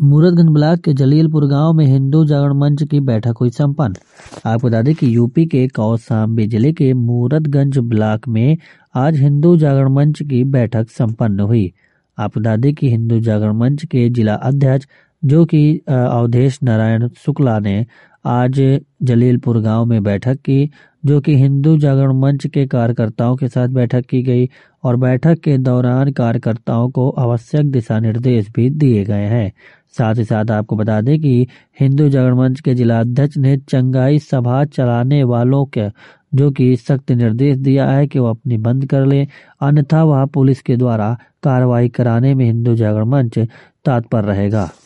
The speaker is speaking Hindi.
मूरतगंज ब्लॉक के जलीलपुर गांव में हिंदू जागरण मंच की बैठक हुई संपन्न। आपको बता दें कि यूपी के कौशाम्बी जिले के मूरतगंज ब्लॉक में आज हिंदू जागरण मंच की बैठक संपन्न हुई। आपको बता दें कि हिंदू जागरण मंच के जिला अध्यक्ष जो कि अवधेश नारायण शुक्ला ने आज जलीलपुर गांव में बैठक की, जो कि हिंदू जागरण मंच के कार्यकर्ताओं के साथ बैठक की गई और बैठक के दौरान कार्यकर्ताओं को आवश्यक दिशा निर्देश भी दिए गए हैं। साथ ही साथ आपको बता दें कि हिंदू जागरण मंच के जिला अध्यक्ष ने चंगाई सभा चलाने वालों के जो कि सख्त निर्देश दिया है कि वो अपनी बंद कर ले, अन्यथा वह पुलिस के द्वारा कार्रवाई कराने में हिंदू जागरण मंच तत्पर रहेगा।